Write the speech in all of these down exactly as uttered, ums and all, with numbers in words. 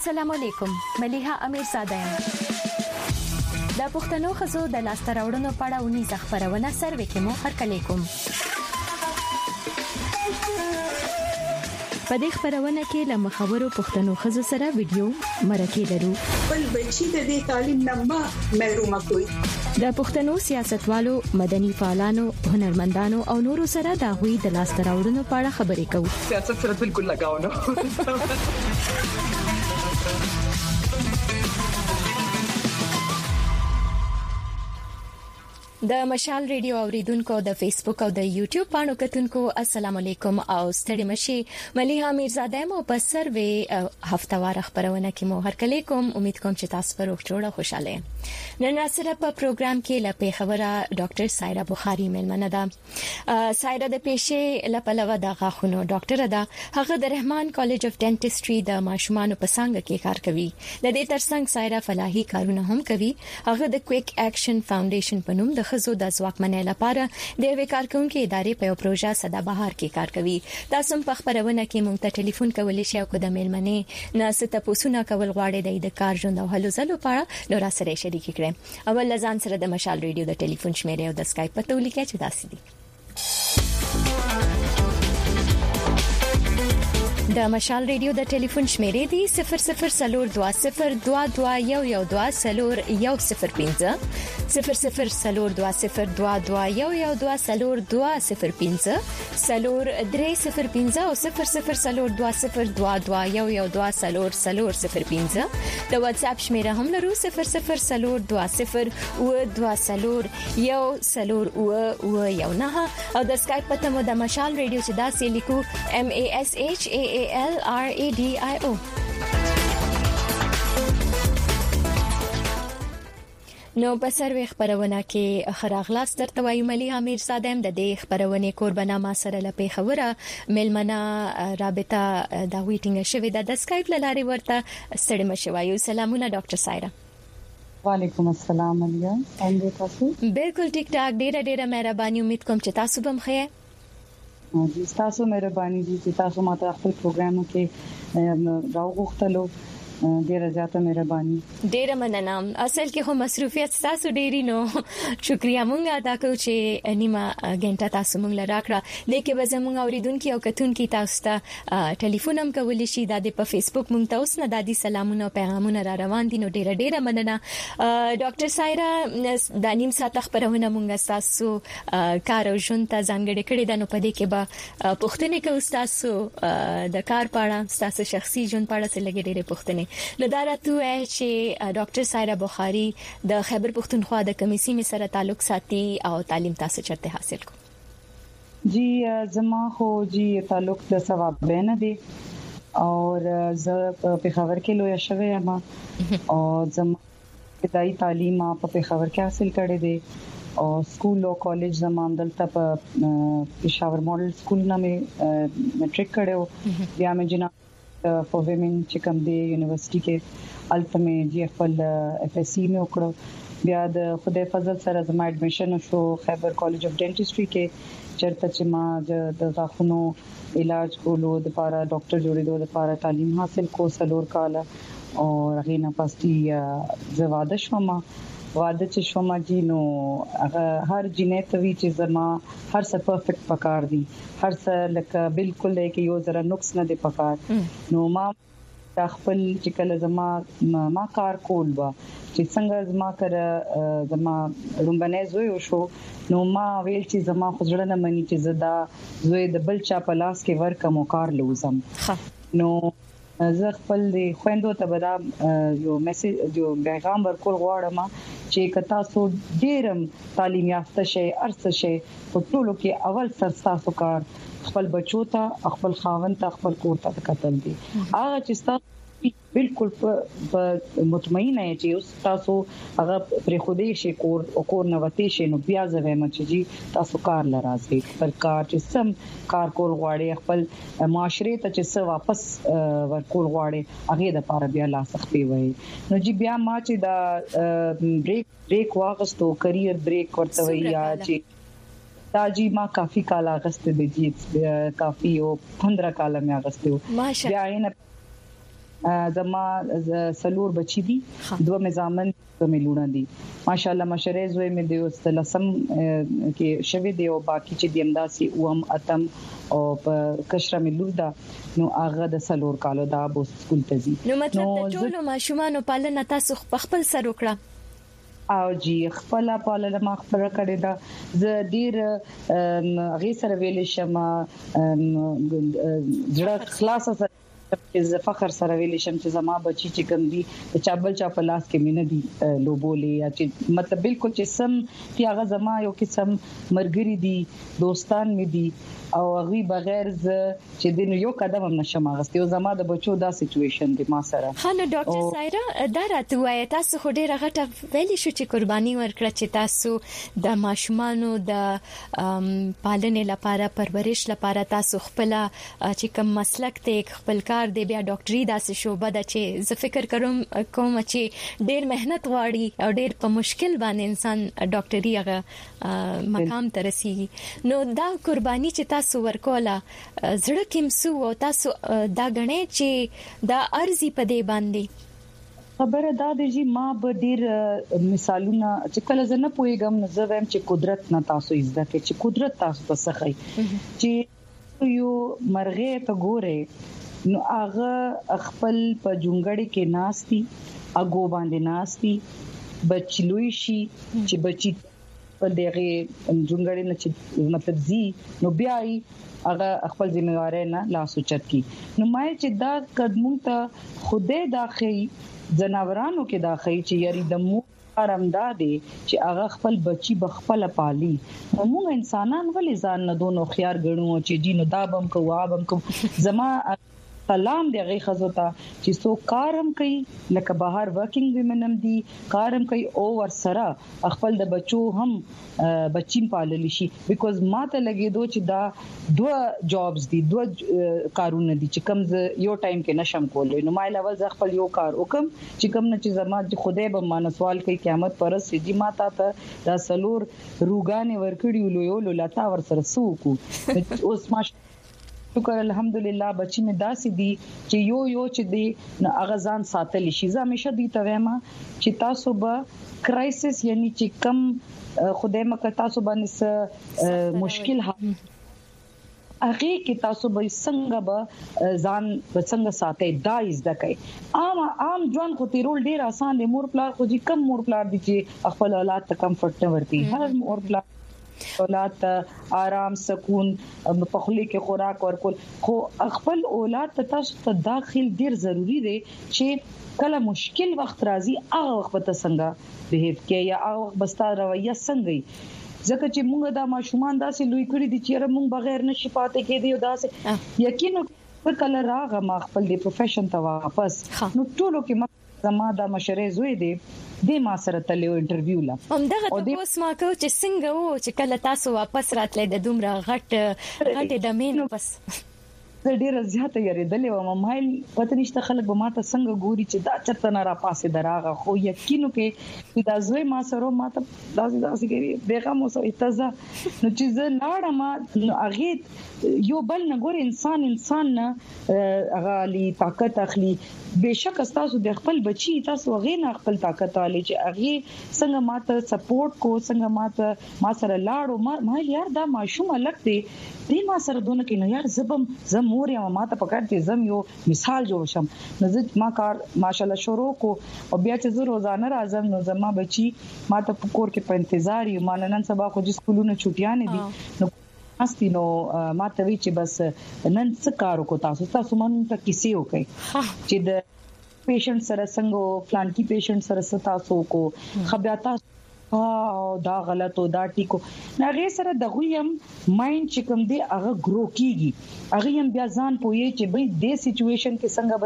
السلام علیکم ملیحه امیرزاده یم د پښتنو خزو د لاستر وړونو پاړه ونی زخبرونه سروي کې مو هر کله کوم په دې خبرونه کې له مخاورو پښتنو خزو سره ویډیو مرکه لرو بل بچی د دې تعلیم نه محروم کوي د پښتنو سیاستوالو مدني فعالانو هنرمندانو او نورو سره د غوي د لاستر وړونو پاړه خبرې کوو سیاست سره بالکل لگاو نه د مشال ریډیو اوریدونکو د فیسبوک او د یوټیوب باندې کتونکو السلام علیکم او ستړي مشي ملیحه امیرزاده مو په سروي هفتوار خبرونه کې مو هر کله کوم امید کوم چې تاسو پر وختوړه خوشاله نن سره په پروګرام کې لپاره خبره ډاکټر سایرا بخاری ملمنه ده سایرا د پیښې لپاره د غاخونو ډاکټر ده هغه د رحمان کالج اف ډنټستري د ماشومان په څنګه کې کار کوي د دې ترڅنګ سایرا فلاحي کارونه هم کوي هغه د کویک اکشن فاونډیشن په نوم د خزو د ځواکمنۍ لپاره د یوې کارکونکو ادارې په یو پروژه ساده بهار کې کار کوي تاسو په خبرونه کې مونږ ته ټلیفون کولای شئ او د میلمنې ناسته پوسونه کول غواړئ د کار ژوند او هلو ځلو په اړه نور سره شریک کړئ اول لزان سره د مشال ریډیو د ټلیفون شمیره او د اسکایپ په توګه کې چې داسې دي د مشال ریډیو د ټلیفون شمیرې دي صفر صفر سلور دوا صفر دوا دوا یو یو دوا سلور یو صفر پنځه صفر صفر سلور دوا صفر دوا دوا یو یو دوا سلور دوا صفر پنځه سلور درې صفر پنځه او صفر صفر سلور دوا صفر دوا دوا یو یو دوا سلور سلور صفر پنځه د واتس اپ شمیره هم لرو صفر صفر سلور دوا صفر او دوا سلور یو سلور او او یو نه او د اسکایپ په تمو د مشال ریډیو چې دا سې لیکو M A S H A A L R A D I O نو په سروي خبرونه کې خراغلاس درته وایم ملیحه امیرزاده د دې خبرونه قربانه ما سره لپاره خبره ملمنه رابطه د ویټینګ شوې د اسکایپ لاره ورته ستړي مشوایو سلامونه ډاکټر سایرا وعلیکم السلام علیکم څنګه تاسو بالکل ټیک ټاک ډیره ډیره مهرباني امید کوم چې تاسو به مخه جی تاسو مهرباني دي چې تاسو ماته خپل پروګرام کې راوغختلو ډیره زیاته مهرباني ډیره مننه اصل کې هم مصروفیت تاسو ډیری نو شکریا مونږ ادا کوو چې نیمه غنټه تاسو مونږ لراکړه لیکه به زموږ اوریدونکو او کتونکو تاسو ته ټلیفون هم کولی شي د په فیسبوک مونږ تاسو نه د دې سلامونه او پیغامونه را روان دي نو ډیره ډیره مننه ډاکټر سایرا د نیم ساعت خبرونه مونږ تاسو کار او ژوند ته ځانګړي کړی د نو په دې کې به پوښتنه کوي تاسو د کار په اړه تاسو شخصي ژوند په اړه څه لګي ډیره پوښتنه لدارته چې ډاکټر سایرا بخاری د خیبر پختونخوا د کمیسي می سره تعلق ساتي او تعلیم تاسو چرته حاصل کو جی زما خو جی تعلق د ثواب بینه دي اور ز په خبر کې لوی شوه ما او زما ابتدایي تعلیم په خبر کې حاصل کړې دي او سکول او کالج زمان دلته په پېښور ماډل سکول نه مې میټریک کړو بیا مې جنا فور ویمن چې کوم دی یونیورسيټي کې الټمه جی اف ال اف اس سی مې وکړو بیا د خدای فضل سره زما اډمیشن شو خیبر کالج اف ډنټستري کې چرته چې ما د غاښونو علاج کولو د لپاره ډاکټر جوړېدو د لپاره تعلیم حاصل کو سلور کاله او غینا پاستي زواده شوم واده چې شوم جی نو هر جنې ته وی چې زما هر څه پرفیکټ پکار دي هر څه لکه بالکل کې یو ذره نقص نه دی پکار نو ما خپل چې کله زما ما کار کول با چې څنګه زما کړه زما رومبنه زوی شو نو ما ویل چې زما خزړه نه مني چې زدا زوی د بل چا په لاس کې ورکه مو کار لوزم نو زه خپل د خويندو ته بدا یو میسج یو پیغام ورکول غواړم چې کتا سو ډیرم تعلیم یافته شي ارڅ شي په ټولو کې اول سر تاسو کار خپل بچو ته خپل خاوند ته خپل کور ته کتل دي هغه چې تاسو بالکل مطمئن یې چې تاسو هغه پر خوده شي کور او کور نه وتی شي نو بیا زوی مچ جی تاسو کار لرازي پر کار چې سم کار کول غواړي خپل معاشره ته چې څه واپس ورکول غواړي هغه د لپاره بیا لاس خپي وي نو جی بیا ما چې دا بریک بریک واغستو کریئر بریک ورته وي یا چې دا جی ما کافی کالا غسته دي جی کافی او پندرہ کاله مې غسته بیا نه زما سلور بچی دي دوه مزامن کومې لونه دي ماشاءالله مشره زوی مې د استلسم کې شوي دی او باقي چې د امداسي اوم اتم او په کشره مې لور ده نو هغه د سلور کالو دا بو سکول ته ځي نو مطلب د ټولو ماشومان پالنه تاسو خپل سر وکړه او جی خپل پالنه ما خبره کړې ده ز ډیر غي سره ویل شم جړه خلاص سره ز فخر سره ویل شم چې زما بچی چې کوم دي د چابل چا په لاس کې مینه دي لوبولې یا چې مطلب بالکل چې سم چې هغه زما یو قسم مرګري دي دوستان مې دي او هغه بغیر ز چې دین یو قدم هم نشم غستې او زما د بچو دا سچويشن دی ما سره ها نو ډاکټر سایرا دا راته وایي تاسو خو ډیره غټه ویلي شو چې قرباني ورکړه چې تاسو د ماشومانو د پالنې لپاره پرورش لپاره تاسو خپل چې کوم مسلک ته خپل کار دی بیا ډاکټري داسې شوبه ده چې زه فکر کوم کوم چې ډېر مهنت غواړي او ډېر په مشکل باندې انسان ډاکټري هغه مقام ته رسیږي نو دا قرباني چې تاسو ورکوله زړه کې مسو او تاسو دا غنئ چې دا ارزي په دې باندې خبره دا دی چې ما به ډیر مثالونه چې کله زه نه پوهیږم نو زه وایم چې قدرت نه تاسو زده کې چې قدرت تاسو ته سخی چې یو مرغه ته ګوره نو هغه خپل په جونګړی کې ناشتي اګو باندې ناشتي بچلوي شي چې بچي په دغه جونګړی نه چې مطلب زی نو بیا هغه خپل ځمېواره نه لاس اوچت کی نو مې چې دا قدمون ته خوده داخلي جناورانو کې داخلي چې یاري د مو ارمدا دي چې هغه خپل بچي بخپل پالي موږ انسانان ولې ځان نه دونو خيار غنو چې جینو دا بم کو وا بم کو زما سلام دی غي خزوتا چې سو کارم کوي لکه بهر ورکینګ ویمنم دي کارم کوي او ور سره خپل د بچو هم بچین پالل شي بیکوز ماته لګي دو چې دا دوه جابز دي دوه کارونه دي چې کم یو ټایم کې نشم کولای نو مایل اول ز خپل یو کار وکم چې کم نه چې زما خدای به مان سوال کوي قیامت پرس چې ماته ته دا سلور روغانه ورکړي لو یو لتا ور سره سوکو اوس ما شکر الحمدلله بچی مې داسې دي چې یو یو چې دی نه اغزان ساتل شي زه همیشه دی ته وایم چې تاسو به کرایسس یعنی چې کم خدای مکه تاسو باندې مشکل هغه کې تاسو به څنګه به ځان څنګه ساتي دایز دکې عام عام ځوان خو تیرول ډیر آسان دی مور پلار خو دي کم مور پلار دي چې خپل اولاد ته کمفورت نه ورتي هر مور پلار اولاد آرام سکون په خلی کې خوراک ورکول خو خپل اولاد ته تاسو ته داخل ډیر ضروری دی چې کله مشکل وخت راځي هغه وخت ته څنګه بهیو کې یا هغه وخت بستا رویه څنګه ځکه چې موږ دا ماشومان داسې لوی کړی دي چې موږ بغیر نشي پاتې کېدی او داسې یقینا په کله راغه ما خپل دی پروفیشن ته واپس نو ټولو کې زما د مشره زوی دی د ما سره تلو انټرویو لا هم دغه تاسو ما کو چې څنګه وو چې کله تاسو واپس راتلې د دومره غټ غټ د مين پس ډیره زیاته یریدلې و مایل پته نشته خلک به ماته څنګه ګوري چې دا چرته نه را پاسه دراغه خو یقینو کې چې دا زوی ما سره ماته داسې داسې کوي بیغه مو سو اتزه نو چې زه لاړم نو هغه یو بل نه ګور انسان انسان نه هغه لی طاقت اخلي بهشکه تاسو د خپل بچي تاسو غي نه خپل طاقت علي چې هغه څنګه ماته سپورټ کو څنګه ماته ما سره لاړو ما یار دا ماشوم الګ دی دې ما سره دونه کې نو یار زبم زم مور یا ماته پکړ دي زم یو مثال جوړ شم نو ما کار ماشالله شروع کو او بیا چې زه روزانه راځم نو زما بچي ماته په کور کې په انتظار یو ماننن سبا خو د سکولونو چټیان دي نو استي نو ماته وی چې بس نن څه کار وکړو تاسو تاسو مونږ ته کیسه وکړي چې د پیشنټ سره څنګه پلان کی پیشنټ سره تاسو کو خبرتا او دا غلط او دا ټیکو نغه سره دغه يم مایند چې کوم دی هغه ګرو کیږي هغه يم بیا ځان پوي چې به د سچويشن کې څنګه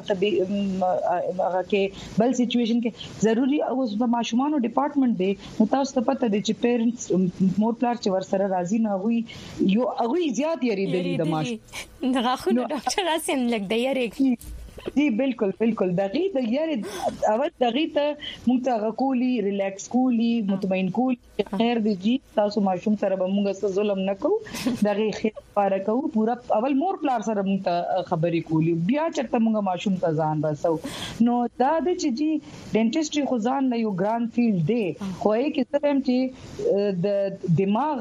به هغه کې بل سچويشن کې ضروري اوس د ماشومانو ډپارټمنټ دی نو تاسو ته پته دی چې پیرنټس مور پلار چې ور سره راضي نه وي یو هغه زیات یری دی د ماش دغه خو ډاکټر اسیم لګ دی یری جی بالکل بالکل دغه د یاري اول دغه ته موږ ته غکولي ریلیکس کولی مطمئن کولی خیر دی جی تاسو ماشوم سره به موږ ظلم نکو دغه خیر لپاره کو پورا اول مور پلار سره موږ ته خبرې کولی بیا چرته موږ ماشوم ته ځان رسو نو دا د چې جی ډینټیسټري خو ځان نه یو ګران فیلډ دی خو یې کې څه هم چې د دماغ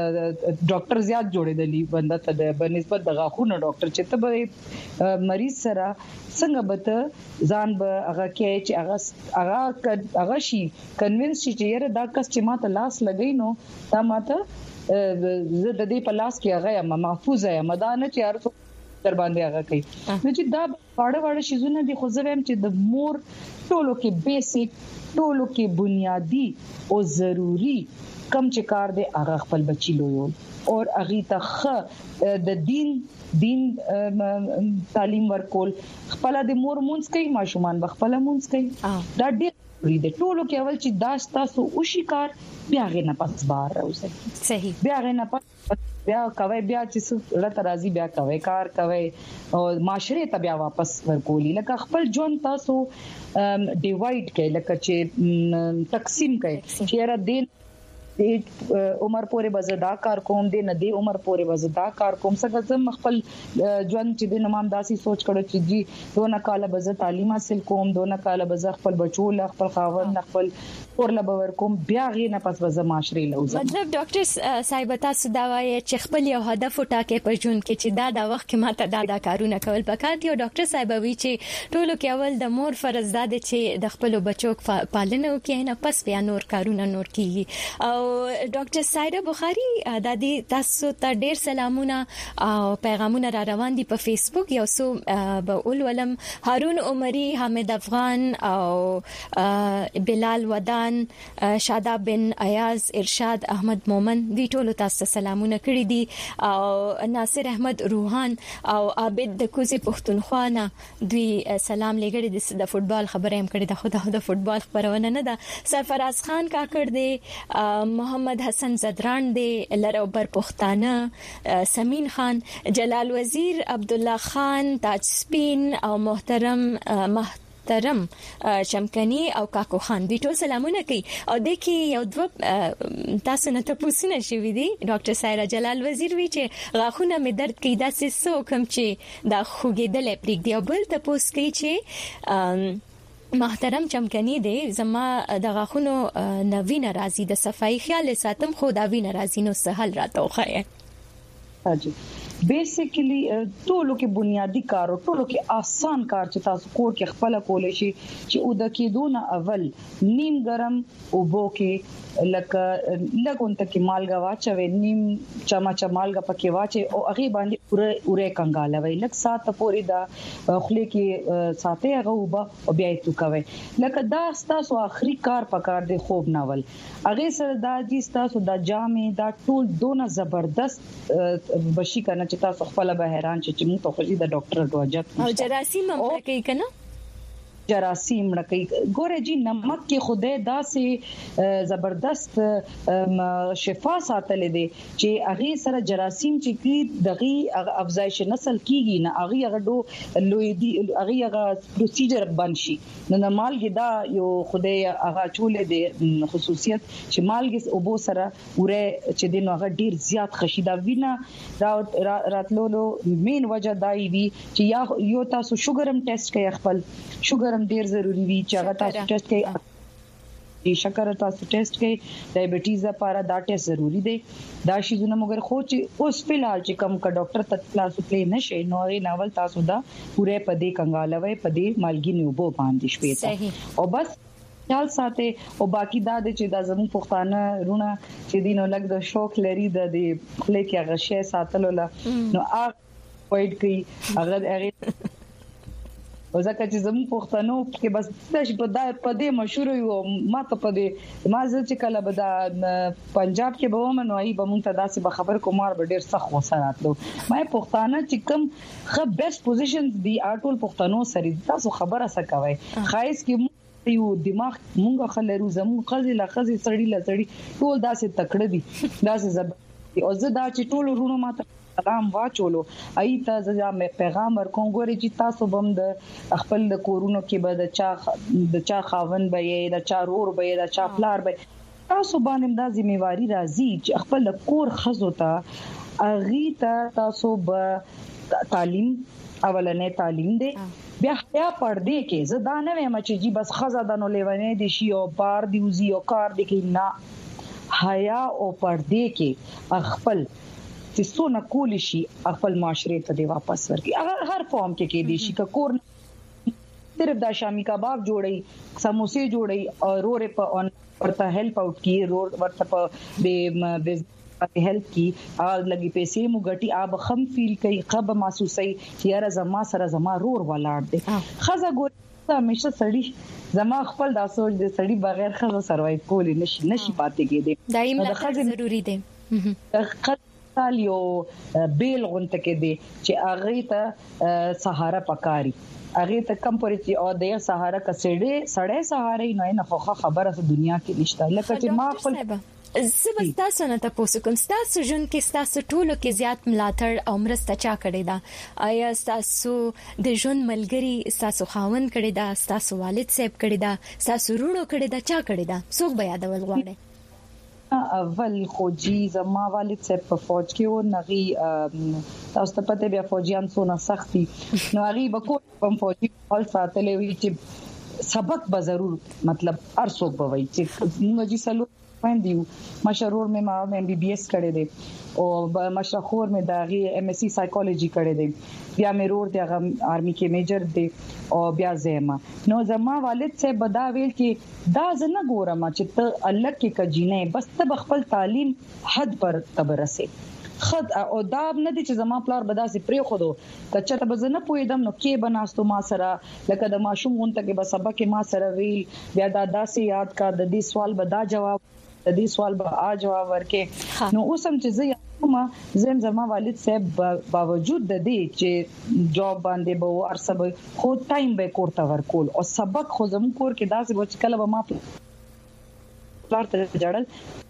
ډاکټر زیات جوړېدلی بنده ته د بنسبت د غاښونو ډاکټر چې ته به مریض سره څنګه به ځان به هغه کې چې هغه هغه هغه شي کنوینس چې یره دا کس چې ماته لاس لګی نو دا ماته زه د دې په لاس کې هغه محفوظ یم مدانه چې هر څه در باندې هغه کوي نو چې دا واړه واړه شیزونه دي خو زه هم چې د مور ټولو کې بیسیک ټولو کې بنیادی او ضروری کم چې کار دی هغه خپل بچی لویول او هغه ته د دین دین تعلیم ورکول خپل د مور مونږ کوي ماشومان بخپل مونږ کوي دا ډېر ډېر ټولو کې اول چې داس تاسو او شکار بیا غي نه پس بار راوځي صحیح بیا غي نه پس بیا کوي بیا چې لته راځي بیا کوي کار کوي او معاشره ته بیا واپس ورکولي لکه خپل ژوند تاسو ډیوایډ کړئ لکه چې تقسیم کړئ چې را دین د عمر پورې بزدا کار کوم دي نه دی عمر پورې بزدا کار کوم څنګه زم خپل ژوند چې د نمام داسي سوچ کړو چې جی دونه کال بز تعلیم حاصل کوم دونه کال بز خپل بچو ل خپل خاوند خپل ورله باور کوم بیا غي نه پس بز معاشري لوزم مطلب ډاکټر صاحب تاسو دا وایي چې خپل یو هدف وټاکې په ژوند کې چې دا د وخت کې ماته دا دا کارونه کول پکار دي او ډاکټر صاحب وایي چې ټولو کې اول د مور فرض ده چې د خپل بچو پالنه وکړي نه پس بیا نور کارونه نور کیږي او ډاکټر سایده بخاری د دې تاسو ته ډیر سلامونه او پیغامونه را روان دي په فیسبوک یو څو به اول ولم هارون عمری حامد افغان او بلال ودان شاداب بن ایاز ارشاد احمد مومن دوی ټول تاسو سلامونه کړی دي او ناصر احمد روحان او عابد د کوزي پښتونخوا نه دوی سلام لګړي د فوتبال خبره هم کړی د خدا د فوتبال خبرونه نه ده سرفراز خان کاکړ دی محمد حسن زدران دی لرو بر پښتانه سمین خان جلال وزیر عبد الله خان تاج سپین او محترم محترم شمکنی او کاکو خان دي ټول سلامونه کوي او د کې یو دو تاسو نه تاسو نه شوي دي ډاکټر سایرا جلال وزیر وی چې غاښونه مې درد کوي دا څه سو کوم چې دا خوګېدل پریک دی او بل تاسو کوي چې محترم چمکنی دی زما د غاښونو نوی ناراضي د صفائی خیال ساتم خو دا وی ناراضي نو سهل راته وخه اجي بیسیکلی ټولو کې بنیادی کار او ټولو کې آسان کار چې تاسو کور کې خپل کولای شي چې او د کېدون اول نیم ګرم او بو کې لکه لګون ته کې مالګه واچوي نیم چمچ مالګه پکې واچي او هغه باندې اوره اوره کنګالوي لکه سات پورې دا خله کې ساتي هغه وبا او بیا یې توکوي لکه دا تاسو اخري کار پکار دی خوب ناول هغه سره دا چې تاسو د جامې دا ټول دونه زبردست بشي کنه چې تاسو خپل به حیران چې موږ ته خو د ډاکټر دواجت او جراثیم هم کوي کنه جراثیم رکی ګوره جی نمک کې خوده داسې زبردست شفا ساتل دي چې هغه سره جراثیم چې کی دغه افزایش نسل کیږي نه هغه هغه دو لوی دي هغه هغه پروسیجر بنشي نو مالګه دا یو خوده هغه چولې دي خصوصیت چې مالګه او بو سره وره چې دینو هغه ډیر زیات خشیدا وینا راتلولو مین وجه دای وی چې یا یو تاسو شوګرم ټیسټ کوي خپل شوګر هم ډیر ضروری وی چې هغه تاسو ټیسټ کوي د شکر تاسو ټیسټ کوي ډایبټیز لپاره دا ټیسټ ضروری دی دا شیزونه مګر خو چې اوس په لحاظ چې کم کا ډاکټر تطلاع سپلې نشي نو غي ناول تاسو دا پوره پدې کنګالوي پدې مالګي نیوبو باندې شپې او بس خیال ساته او باقی دا چې دا زمو پښتانه رونه چې دینو لګ د شوق لري د خلک هغه شی ساتلو لا نو هغه وایي کوي هغه هغه وزکه چې زمو پښتنو کې بس د په دای په دې مشهور یو ما ته په دې ما چې کله به د پنجاب کې به ومنو ای به مونږ ته داسې به خبر کومار به ډیر سخت وسراتلو ما پښتانه چې کوم خ بیسټ پوزیشنز دی اټول پښتنو سره تاسو خبره سکوي خایس کې یو دماغ مونږ خلرو زمو خزي لا خزي سړی لا سړی ټول داسې تکړه دي داسې زب او زه دا چې ټول ورونو ماته پیغام واچولو ایته ځا پیغام ورکوم ګوري چې تاسو بم د خپل د کورونو کې به د چا د چا خاون به د چا رور به د چا پلار به تاسو باندې د ځمېواري راځي چې خپل کور خزو ته اغي ته تاسو به تعلیم اولنې تعلیم دی بیا حیا پردې کې زدا نه وایم چې جی بس خزا د نو لیونې دي شي او بار دی وزي او کار دی کې نه حیا او پردې کې خپل چې څونه کول شي خپل معاشره ته دی واپس ورکی هغه هر فارم کې کې دي شي کور صرف د شامي کباب جوړي سموسې جوړي او رورې په ورته هیلپ اوټ کی رور ورته په د هیلپ کی او لګي پیسې مو غټي اب خم فیل کوي قب محسوسي یاره زما سره زما رور ولاړ دي خزه ګور همیشه سړی زما خپل دا سوچ دي سړی بغیر خزه سروایو کولی نشي نشي پاتې کېدی دایم خزه ضروری دي خزه یو بیل غونټه کې دي چې اغه ته سهارا پکاري اغه ته کم پرې او د سهارا کسړې سړې سهارې نه نه خو خبره په دنیا کې نشته لکه چې ما خپل زبستا سره تاسو کوم تاسو جون کې تاسو ټولو کې زیات ملاتړ او مرسته چا کړی دا آیا تاسو د جون ملګری تاسو خاون کړی دا تاسو والد صاحب کړی دا تاسو رونو کړی دا چا کړی دا څوک بیا د ول غواړي اول خوجی زما والد صاحب په فوج کې و نغي تاسو ته پته بیا فوجیان سونه سختي نو هغه بکو په فوجي حال ساتلې وی چې سبق به ضرور مطلب ارڅوک به وي چې موږ جی سلو دیو مشرور میں ما ایم بی بی ایس کړی دی او مشرخور میں داغي ایم ایس سی سایکولوژي کړی دی بیا مې رور دی هغه آرمی کې میجر دی او بیا زما نو زما والد سے بدا ویل چې دا زنه ګورم چې ته الله کې کجینه بس ته خپل تعلیم حد پر تبرسه خد او دا نه دي چې زما پلار بدا سي پری خودو کچته بزنه پویدم نو کې بناستو ما سره لکه د ماشوم غونټه کې بس سبق ما سره ویل بیا دا داسې یاد کا د دې سوال بدا جواب د دې سوال به آ جواب ورکې نو اوسم چې زه ما زم زما والد صاحب باوجود د دې چې جواب باندې به ورسبه خو ټایم به کوړه ورکول او سبق خو زمو کور کې داسې و چې کله به ما پلار ته جړل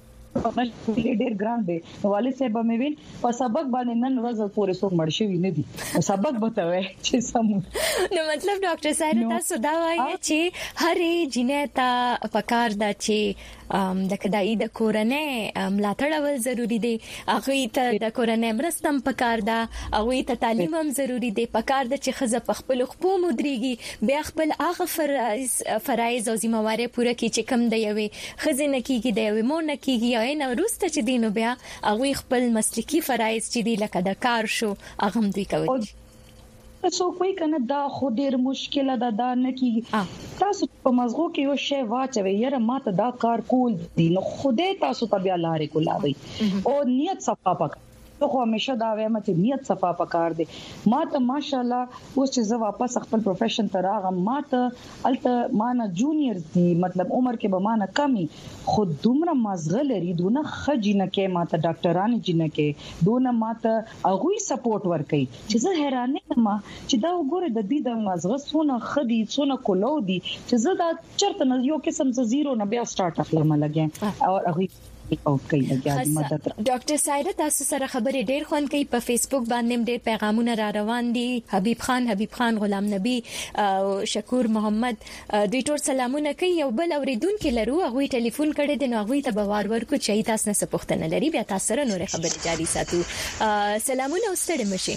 ډېر ګران دی والد صاحب مې ویل په سبق باندې نن ورځ پورې څوک مړ شوی نه دي سبق بتاوي چې سم نو مطلب ډاکټر صاحب تاسو دا وایي چې هرې جنیتا پکار دا چې د کداې د کورنۍ ملاتړ ول ضروری دی هغه ته د کورنۍ مرستم پکار دا هغه ته تعلیم هم ضروری دی پکار د چې خزه په خپل خپل مدريږي بیا خپل هغه فرایز فرایز او ذمہواری پوره کی چې کم دی وي خزینه کیږي دی وي مون کیږي یا نه ورسته چې دینو بیا هغه خپل مسلکی فرایز چې دی لکه د کار شو هغه دوی کوي تاسو کوی کنه دا خو ډیر مشکله ده دا نه کیږي تاسو په مزغو کې یو شی واچوي یره ماته دا کار کول دي نو خوده تاسو ته بیا لارې کولاوي او نیت صفا پک ته خو همیشه دا وایم چې نیت صفا پکار دي ماته ماشاءالله اوس چې زه واپس خپل پروفیشن ته راغم ماته الته مانه جونیئرز دي مطلب عمر کې به مانه کمی خود دومره مزغه لري دونه خجینه کې ماته ډاکټرانو جنه کې دونه ماته هغه سپورټ ورکي چې زه حیرانه ما چې دا وګوره د دې د مزغه سونه خدي سونه کولو دي چې زه دا چرته نه یو قسم ز زیرو نه بیا سٹارټ اخلم لګم او هغه او کوي لګیا مدد ډاکټر سایره تاسو سره خبرې ډېر خوان کوي په فیسبوک باندې ډېر پیغامونه را روان دي حبیب خان حبیب خان غلام نبی او شکور محمد دوی ټول سلامونه کوي یو بل اوریدونکو لرو هغه ټلیفون کړي د نو هغه ته بوار ورکو چې تاسو نه څه پوښتنه لري بیا تاسو سره نور خبرې جاري ساتو سلامونه ستړي مشي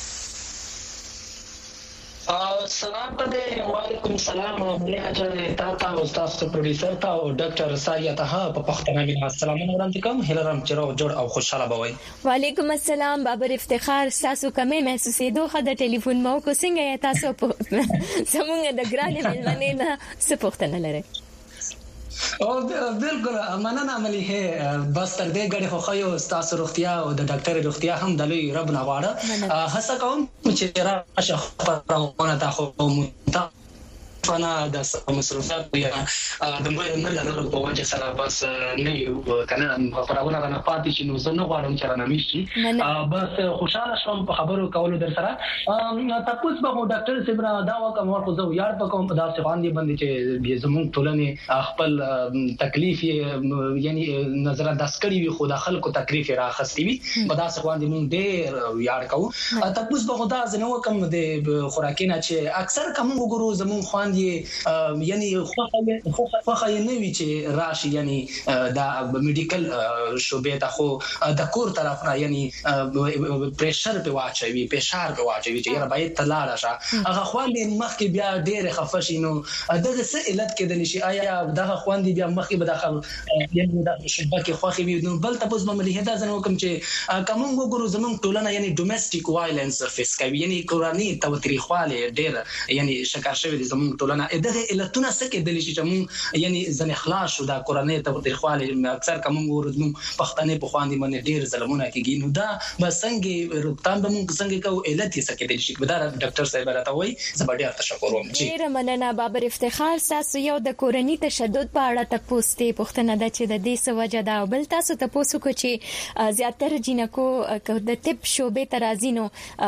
سلام پدې وعلیکم السلام ملي اجازه تاسو او تاسو پروډوسر تا او ډاکټر ساریه ته په پښتنه کې السلام وړاندې کوم هلرم چرو جوړ او خوشاله بوي وعلیکم السلام بابر افتخار تاسو کومه محسوسې دوه د ټلیفون مو کو څنګه تاسو زمونږ د ګرانې ملمنې نه څه پښتنه لري او بالکل مننه عملی ہے بس تر دې غړي خو خو تاسو روغتیا او د ډاکټر روغتیا هم د لوی رب نه غواړه هڅه کوم چې راشه خبرونه تا خو مونږ فانا د مصروفات یا د مې نه لرل په وجه سره بس نه یو کنه پرونه نه پاتې چې نو زه نه غواړم چې رانه مشي بس خوشاله شوم په خبرو کولو در سره تاسو به ډاکټر سیبرا دا وکم ورکو زه یاد پکوم په داسې باندې باندې چې زموږ ټولنه خپل تکلیف یعنی نظر انداز کړی وي خو د خلکو تکلیف راخستي وي په داسې باندې موږ ډېر یاد کوو تاسو به خدا زنه وکم د خوراکینه چې اکثر کوم وګورو زموږ خوان یعنی خو خو خو نه وی چې راشي یعنی دا میډیکل شوبې ته خو د کور طرف نه یعنی پریشر په واچوي فشار په واچوي چې یاره باید تلاړه شه هغه خوان مخکې بیا ډېر خفشي نو دغه څه علت کېدل شي آیا دغه خوان دی بیا مخکې به داخل یعنی د شوبې کې خوخي وي نو بل تاسو به ملي هدا زنه کوم چې کوم وګورو زموږ ټولنه یعنی ډومېسټیک وایلنس فیس کوي یعنی کورانی توتریخواله ډېر یعنی شکار شوی زموږ ټولنه دغه علتونه څه کېدل شي چې موږ یعنی ځنه خلاص شو دا کورنۍ ته د خواله اکثر کوم ورځم پښتنې په خواندې باندې ډېر ظلمونه کیږي نو دا بسنګ روکتان به موږ څنګه کو علت یې څه کېدل شي دا ډاکټر صاحب راته وایي زبردست تشکر وم چې ډېر مننه بابر افتخار تاسو یو د کورنۍ تشدد په اړه تاسو ته پوښتنه ده چې د دې سوجه دا بل تاسو ته پوښتنه کو چې زیاتره جنکو د طب شوبې ترازینو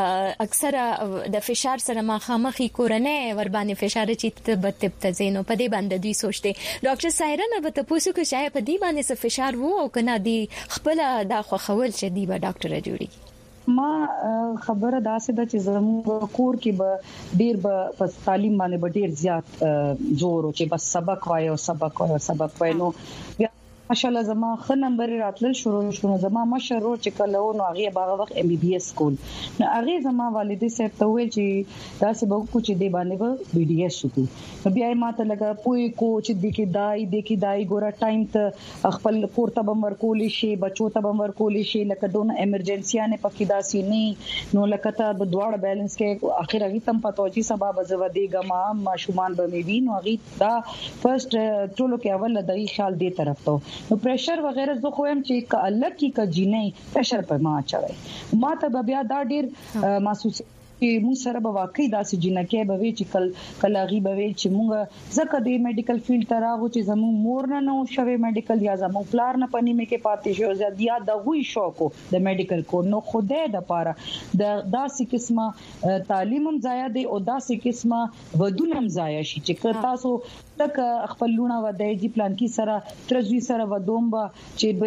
اکثره د فشار سره مخامخي کورنۍ ور باندې فشار چې په طب ته زینو په دې باندې دوی سوچته ډاکټر سایرا نه به تاسو کو شای په دې باندې څه فشار وو او کنه دی خپل دا خو خول چې دی به ډاکټر جوړي ما خبره داسې ده چې زموږ کور کې به ډیر به تعلیم باندې به ډیر زیات زور او چې بس سبق وایو سبق وایو سبق وایو ماشاءالله زما خ نمبر راتل شروع شو زما مشر چې کله نو هغه باغ وخت ام بي بي اس سکول نو هغه زما والدې صاحب ته ویل چې دا څه به کوم چې دی باندې به بي ډي اس شو نو بیا ما ته لګا پوي کو چې د کې دای د کې دای ګوره ټایم ته خپل کور ته بمر کولې شي بچو ته بمر کولې شي لکه دونه ایمرجنسي نه پکې داسي نه نو لکه ته د دواړه بیلانس کې اخر هغه تم پاتو چې سبب زو دیګه ما شومان به مې وینو هغه دا فرست ټولو کې اول د خیال دی طرف ته نو پریشر وغیرہ زه خو هم چې کله کی کجینې پریشر پر ما چوي ما ته بیا دا ډیر محسوس چې موږ سره به واقعي داسې جنکه به وی چې کل کلاغي به وی چې موږ زکه د میډیکل فیلډ ته راغو چې زموږ مور نه نو شوي میډیکل یا زموږ پلار نه پني مې کې پاتې شو زیات یا د غوي شوکو د میډیکل کو نو خوده د پاره د داسې قسمه تعلیم هم ضایع دي او داسې قسمه ودونم ضایع شي چې تاسو تک خپل لونه ودای جی پلان کی سره ترزوی سره ودومبا چې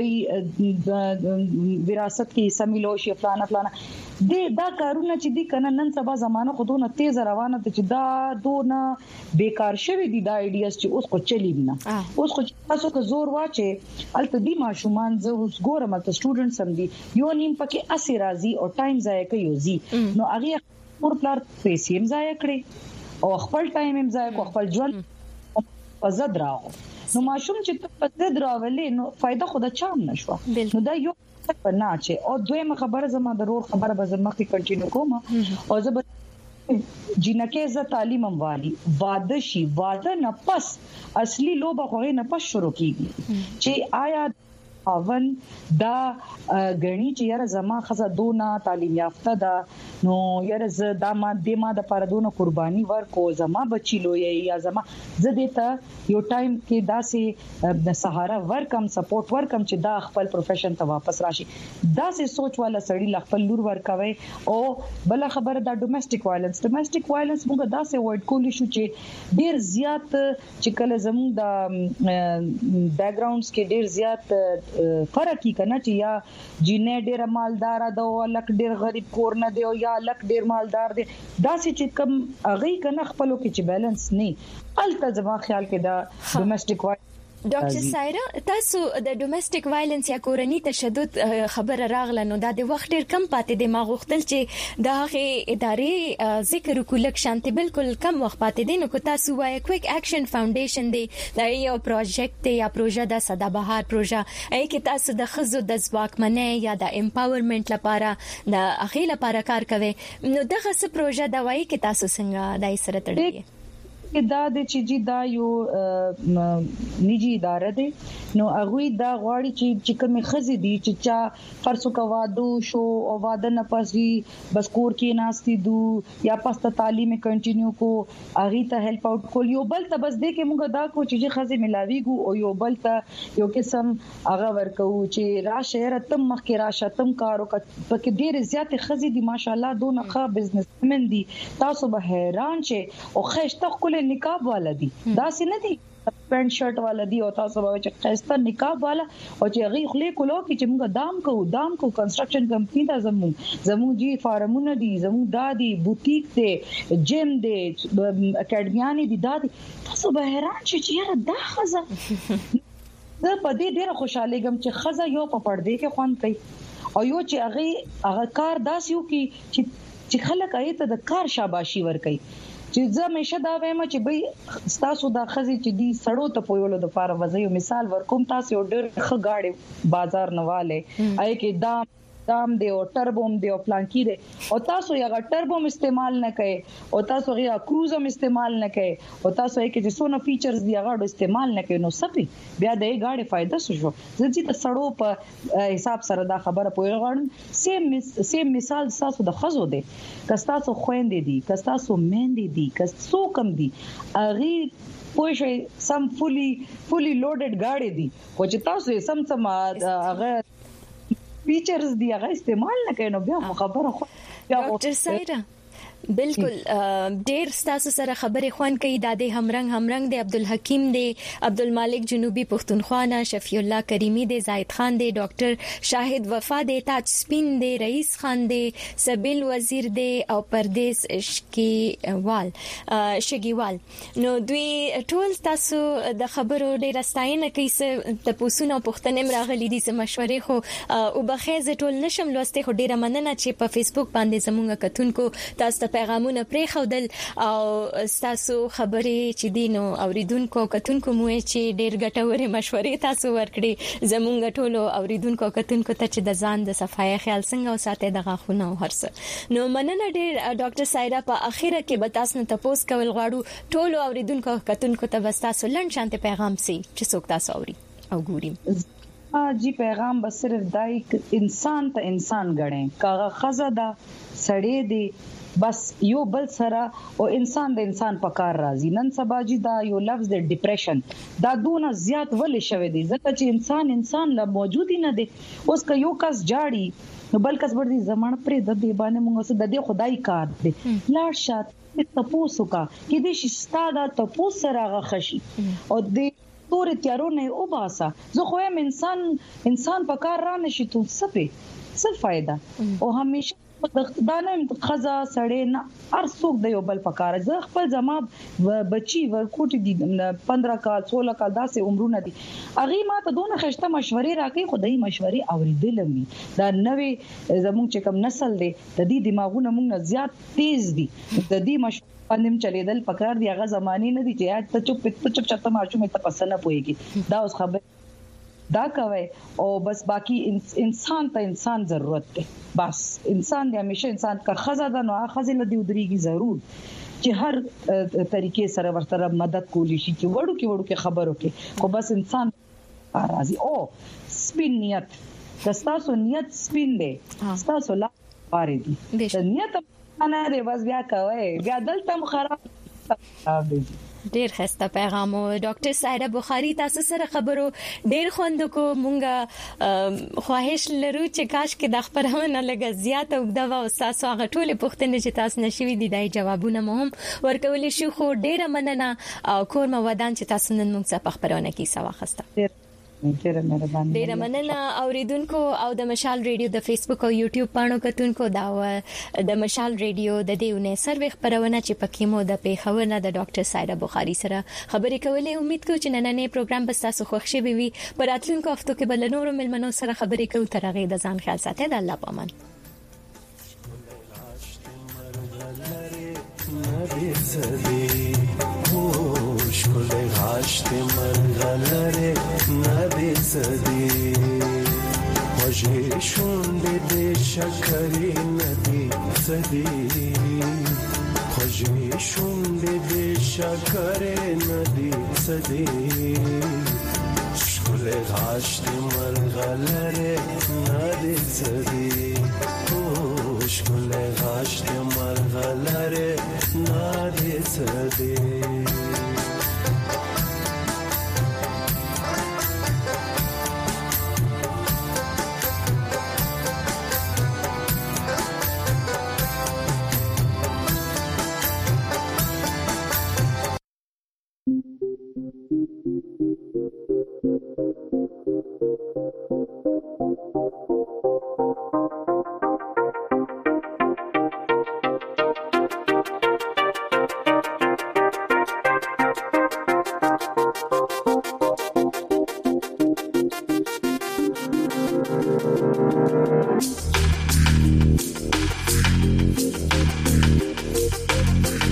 به وراثت کې سميلو شي فلانه فلانه دې دا کارونه چې دي کنه نن سبا زمانه خودونه تیز روانه ته چې دا دونه بیکار شوی دي دا ایډیاز چې اوس کو چلی نه اوس کو تاسو کو زور واچي الته دي ماشومان زه اوس ګورم ته سټوډنټس هم دي یو نیم پکې اسی راضي او ټایم ضایع کوي زی نو هغه مور پلار پیسې هم ضایع کړي او خپل ټایم هم ضایع کو خپل ژوند پزد راو نو ماشوم چې ته پزد راولې نو فائدہ خود چام نشو نو دا یو نه چې او دویمه خبره زما ضرور خبره به زما کې کنټینیو کوم او زه جنکه ز تعلیم هم والی واده شي واده نه پس اصلي لوبه خو نه پس شروع کیږي چې آیا اون دا غني چې یاره زما خزه دونه تعلیم یافته ده نو یاره ز دا ما د ما د پردونه قرباني ورکو زما بچی لوی یا زما زه دې ته یو ټایم کې داسې د سهارا ورکم سپورټ ورکم چې دا خپل پروفیشن ته واپس راشي داسې سوچ والا سړی خپل لور ورکوي او بل خبره دا ډومېسټک وایلنس ډومېسټک وایلنس موږ داسې ورډ کولی شو چې ډیر زیات چې کله زموږ د بیک گراوندز کې ډیر زیات فرق کی کنه چې یا جینې ډیر مالدار ده او لک ډیر غریب کور نه دی او یا لک ډیر مالدار دی دا چې کم اغه کنه خپلو کې چې بیلانس نه الته زما خیال کې دا ډومېسټک وای ډاکټر سایرا تاسو د ډومېسټک وایلنس یا کورنۍ تشدد خبره راغله نو دا د وخت ډیر کم پاتې دی ما غوښتل چې دا غي ادارې ذکر وکړک شانتي بالکل کم وخت پاتې دی نو کو تاسو وای کویک اکشن فاونډیشن دی دا یو پروژیکټ یا پروژه د سدا بهار پروژه ای کې تاسو د خزو د ځواکمنۍ یا د امپاورمنت لپاره د اخیله لپاره کار کوي نو دغه څه پروژه دا وای کې تاسو څنګه دای سره تړلې دا د چې جی دا یو نجی اداره ده نو هغه دا غواړي چې چې کوم خزي دي چې چا فرسو کا وادو شو او واده نه پسي بس کور کې ناشتي دو یا پسته تعلیم کنټینیو کو اغه ته هیلپ اوټ کول یو بل ته بس دې کې موږ دا کو چې خزي ملاويګو او یو بل ته یو قسم هغه ورکو چې را شهر تم مخ کې را شتم کارو پکې ډېر زیات خزي دي ماشاالله دونه ښه بزنسمن دي تاسو به حیران شئ او خشته خپل نقاب والا دي دا سي نه دي پینټ شرټ والا دی او تاسو به چې خسته نقاب والا او چې هغه خلې کولو کې چې موږ دام کو دام کو کنستراکشن کمپنی دا زمو زمو جی فارمونه دي زمو دادي بوتیک ته جیم دي اکیډمیانی دي دادي تاسو به حیران شئ چې یاره دا خزه زه په دې ډیره خوشاله ګم چې خزه یو په پردې کې خوان کوي او یو چې هغه هغه کار داسیو کې چې چې خلک ایت د کار شاباشي ور کوي چې زه مشه دا وایم چې بای تاسو دا خزي چې دی سړو ته پویولو د فار وځي مثال ورکوم تاسو ډېر ښه گاډي بازار نواله آی کې دام دام دی او ټربوم دی او پلانکی دی او تاسو یې ټربوم استعمال نه کوي او تاسو یې کروز هم استعمال نه کوي او تاسو یې کې چې سونه فیچرز دی هغه استعمال نه کوي نو سپي بیا د یې گاډي فائدہ شو ځکه چې سړو په حساب سره دا خبره پوي غواړم سیم سیم مثال تاسو د خزو دی کستا سو خويندې دي کستا سو مېندې دي کسو کم دي اغي پوه سم فولي فولي لوډډ گاډي دي او چې تاسو یې سم سم هغه فیچرز دی هغه استعمال نه کوي نو بیا خبره خو ډاکټر سایرا بالکل ډیر ستاسو سره خبرې خوان کوي د دې همرنګ همرنګ د عبدالحکیم دی عبدالمالک جنوبي پښتونخوا نه شفیع الله کریمی دی زاید خان دی ډاکټر شاهد وفا دی تاج سپین دی رئیس خان دی سبیل وزیر دی او پردیس شکیوال شګیوال نو دوی ټول تاسو د خبرو ډیر ستاینه کوي د پوسونو پښتنې راغلي دي چې مشورې خو او بخیزه ټول نشم لوسته خو ډیره مننه چې په فیسبوک باندې زموږ کتونکو تاسو پیغامونه پرې خودل او تاسو خبرې چې دینو اوریدونکو کتونکو مو چې ډېر ګټورې مشورې تاسو ورکړي زمونږ ټولو اوریدونکو کتونکو ته چې د ځان د صفای خیال څنګه وساته د غاښونو هرڅ نو مننه ډېر ډاکټر سایرا په اخیره کې به تاسو ته پوس کول غواړو ټولو اوریدونکو کتونکو ته تاسو لنډ شانته پیغام سي چې څوک تاسو اوري او ګوري جی پیغام بس صرف دای انسان ته انسان غړي کاغه خزه دا سړې دی بس یو بل سره او انسان د انسان په کار راځي نن سبا جی دا یو لفظ د ډیپریشن دا دونه زیات ولې شوی دی ځکه چې انسان انسان لا موجود نه دی اوس که یو کس جاړي نو بل کس ورته زمانه پرې د دې باندې موږ څه د دې خدای کار دی لاړ شات تاسو کا کې دې شستا دا تاسو سره غخشي او دې تور تیارو نه او باسا زه خو هم انسان انسان په کار را نشي ته سپه څه فائدہ او همیشه دا نه خزا سړې نه هر څوک د یو بل پکار زه خپل زما بچي ورکوټ دي پندرہ کال سولہ کال داسې عمرونه دي اغه ما ته دونه خشته مشورې راکې خدای مشورې اوریدل مې دا نوې زموږ چې کوم نسل دی د دې دماغونه موږ زیات تیز دي د دې مشورې پندم چلیدل پکار دی هغه زماني نه دي چې ته چپ چپ چپ ماشوم ته پسنه پويږي دا اوس خبر دا کوي او بس باقی انسان ته انسان ضرورت ده بس انسان دی همیشه انسان کا خزه ده نو خزه له دی ودرېږي ضرور چې هر طریقې سره ورته مدد کولی شي چې وړو کې وړو کې خبرو کې خو بس انسان راضي او سپین نیت تاسو نیت سپین دی تاسو لا پاره دي نیت نه دی بس بیا کوي بیا دلته خراب دی ډیر خسته پیغام او ډاکټر سایرا بخاری تاسو سره خبرو ډیر خوند کو مونږه خواهش لرو چې کاش کې د خبرونه لګ زیات او د تاسو هغه ټول پوښتنې چې تاسو نشوي دي دای جوابونه مهم ورکول شي خو ډیره مننه او کور مو ودان چې تاسو نن موږ څخه خبرونه کی سوا خسته ډیره مهرباني ډیره مننه اوریدونکو او د مشال ریډیو د فیسبوک او یوټیوب پاڼو کتونکو دا د مشال ریډیو د دیونه سروي خبرونه چې پکې مو د پیښور نه د ډاکټر سایرا بخاری سره خبرې کولې امید کوم چې نننې پروګرام به تاسو خوښ شي وي په راتلونکو هفتو کې بل نور ملمنو سره خبرې کوو تر هغه د ځان خیال ساتئ د الله پامان شکل غاشت مرغلره نبی زدی خوشی شون بده شکری نبی زدی وجه شونډې دې شکرې ندی سدي ښکلې غاښ دې مرغلرې ندی سدي ښکلې غاښ دې مرغلرې ندی سدي